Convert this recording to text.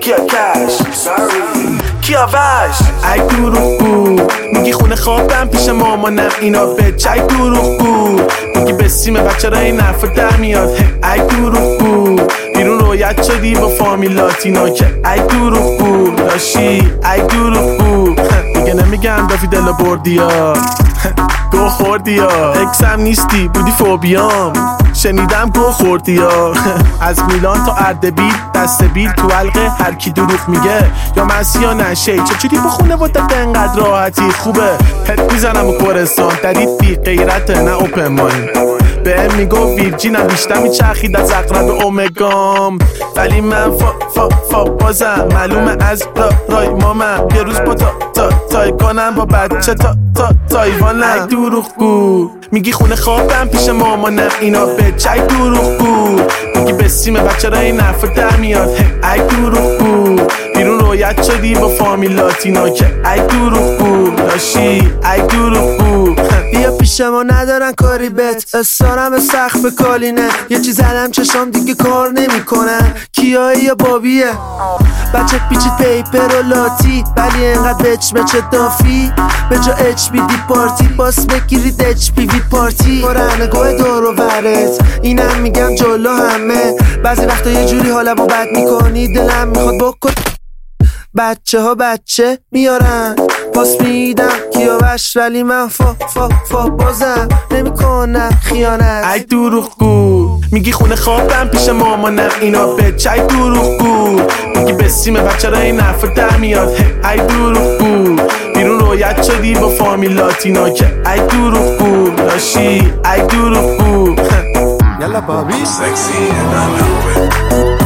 کیا کش کیا وش ای دروغگو میگی خونه خوابم پیش مامانم اینا به چای دروغگو میگی بسیم بچه را این حرف در میاد ای دروغگو بیرون رویت شدی با فامیلاتینا که ای دروغگو داشتی ای دروغگو دیگه نمیگم دافی دل بردی ها گو خوردی ها اکسم نیستی بودی فوبیام شنیدم گو خوردی ها از میلان تا اردبیل دست بیل تو حلقه هر کی دروغ میگه یا مسی یا نشه چجوری با خونه واسه انقدر راحتی خوبه پت میزنم و کورستان دارید بی غیرته نه اوپن ماین به میگو ویرجینم بیشتر میچرخید از اقرب اومگام ولی من فا بازم معلومه از رای مامم یه روز با تای کنم با بچه تایوانم ای دروغگو میگی خونه خوابم پیش مامانم اینا به چای دروغگو میگی بسیم بچه را این حرف در میاد ای دروغگو بیرون رویت شدی با فامیلاتینا که ای دروغگو داشتی ای دروغگو بیا پیش ما ندارن کاری بت استارم سخت به کالینه یه چیز زدم چشام دیگه کار نمیکنن کیایی یا بابیه بچه پیچید پیپر و لاتی ولی انقدر بچ دافی به جا اچ بی دی پارتی باس بگیرید اچ پی وی پارتی رنگاه دور و برت اینم میگم جلو همه بعضی وقتا یه جوری حالمو بد میکنی دلم میخواد بکن بچه ها بچه میارن پاس میدم کیاوش ولی من فا بازم نمیکنم خیانت ای دروغگو میگی خونه خوابم پیش مامانم اینا به چای دروغگو میگی بسیم بچه را این حرف در میاد ای دروغگو بیرون رویت شدی با فامیلاتینا که ای دروغگو داشتی ای دروغگو Yalla Bobby sexy and I know it